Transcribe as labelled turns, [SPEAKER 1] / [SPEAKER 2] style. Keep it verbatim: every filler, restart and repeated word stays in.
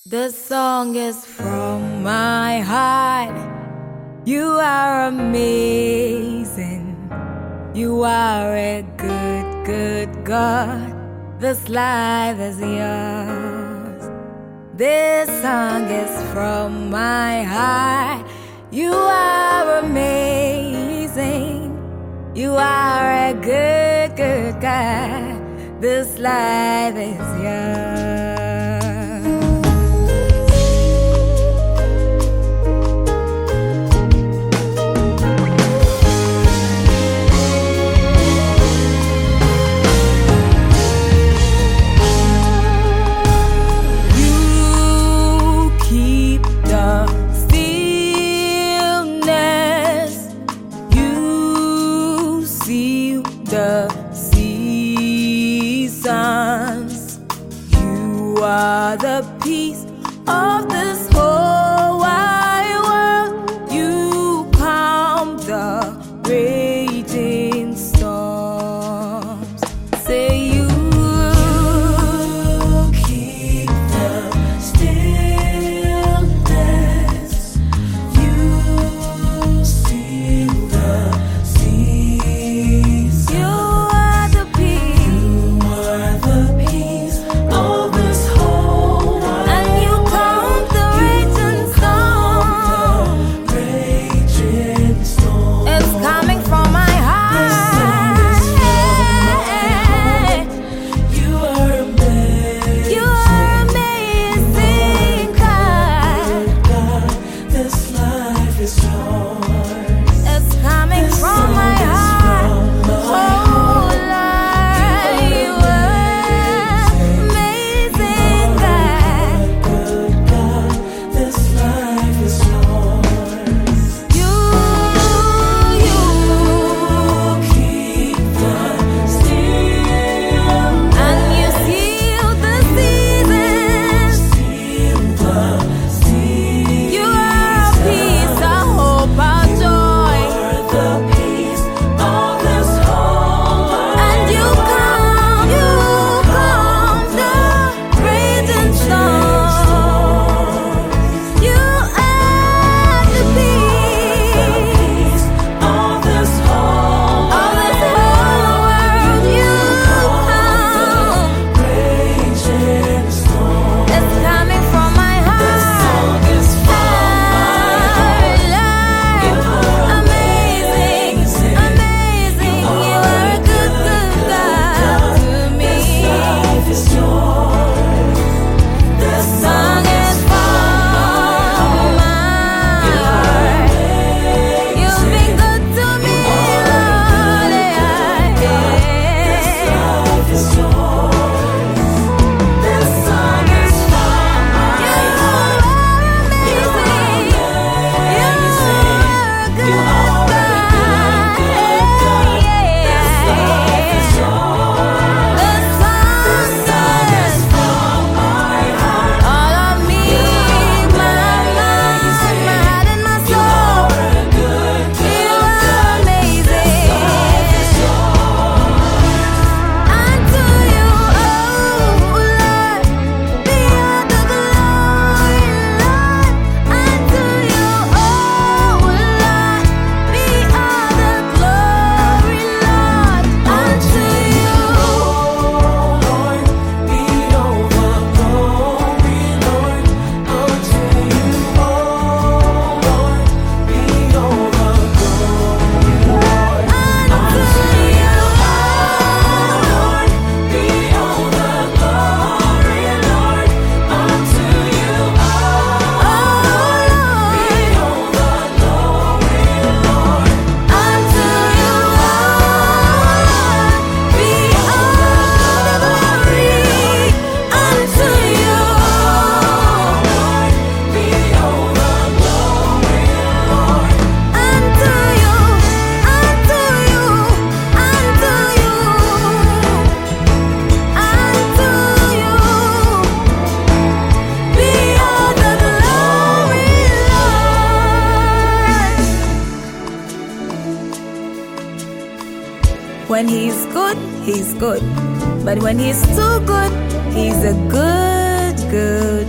[SPEAKER 1] This song is from my heart. You are amazing. You are a good, good God. This life is yours. This song is from my heart. You are amazing. You are a good, good God. This life is yours. The seasons, you are the peace of this whole wide world. You calm the raging storms. Say you, you keep the stillness. You seal the When he's good, he's good. But when he's too good, he's a good, good